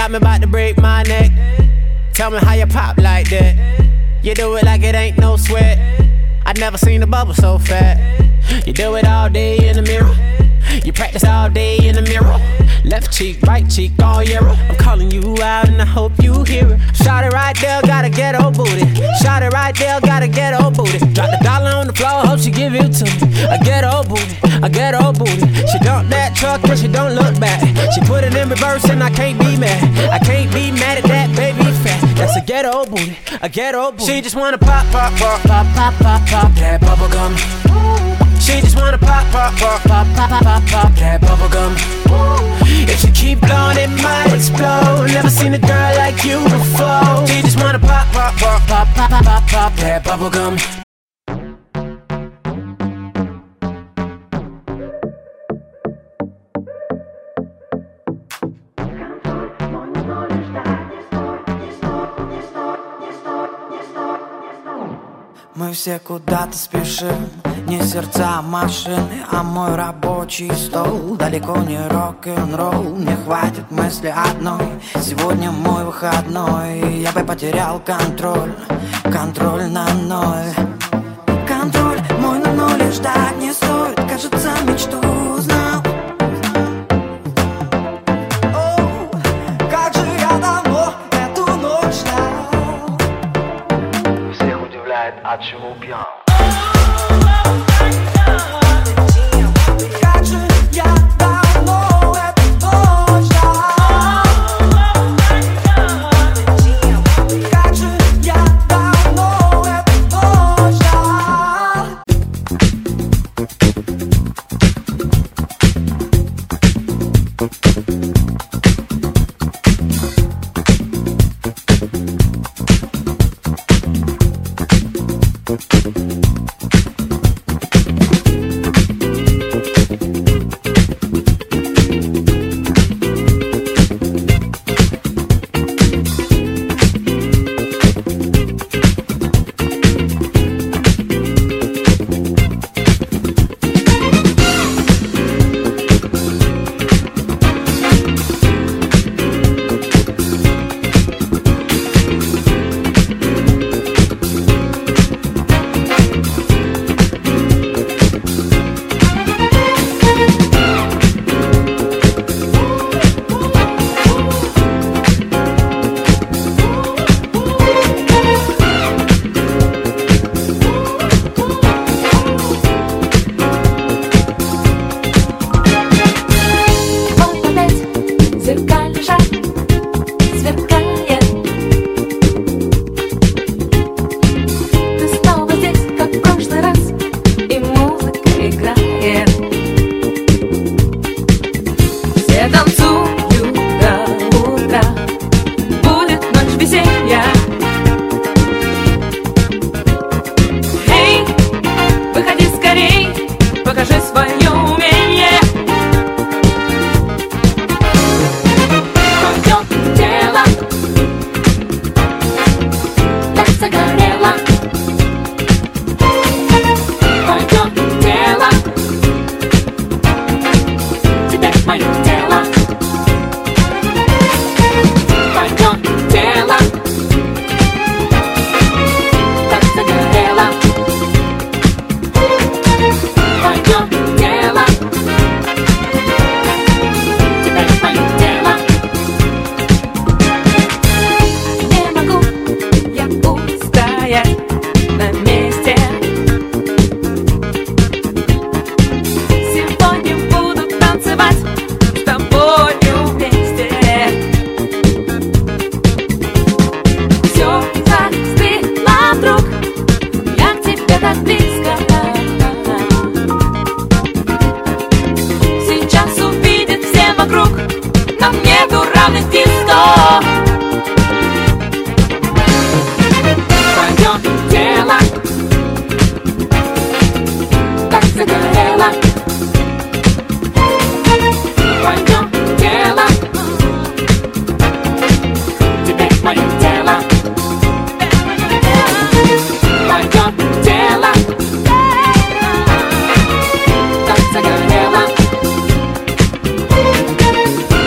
got me about to break my neck. Tell me how you pop like that. You do it like it ain't no sweat. I never seen a bubble so fat. You do it all day in the mirror. You practice all day in the mirror. Left cheek, right cheek, all year. I'm calling you out and I hope you hear it. Shot it right there, got a ghetto booty. Shot it right there, got a ghetto booty. Drop the dollar on the floor, hope she give it to me. A ghetto booty, a ghetto booty. She dump that truck and she don't look back. She put it in reverse and I can't be mad. I can't be mad at that baby fat. That's a ghetto booty, a ghetto booty. She just wanna pop, pop, pop, pop, pop, pop, pop that bubble gum. She just wanna pop, pop, pop, pop, pop, pop, pop that bubble gum. If you keep blowing, it might explode. Never seen a girl like you before. She just wanna pop, pop, pop, pop, pop, pop, pop, pop that bubble gum. Мы все куда-то спешим, не сердца машины, а мой рабочий стол. Далеко не рок-н-ролл, мне хватит мысли одной. Сегодня мой выходной, я бы потерял контроль, контроль на ноль. Контроль мой на ноль, ждать не стоит, кажется, мечту узнал. О, как же я давно эту ночь ждал. Всех удивляет, от чего пьян. Как же я давно эту ночь ждал. Как же я давно эту ночь ждал.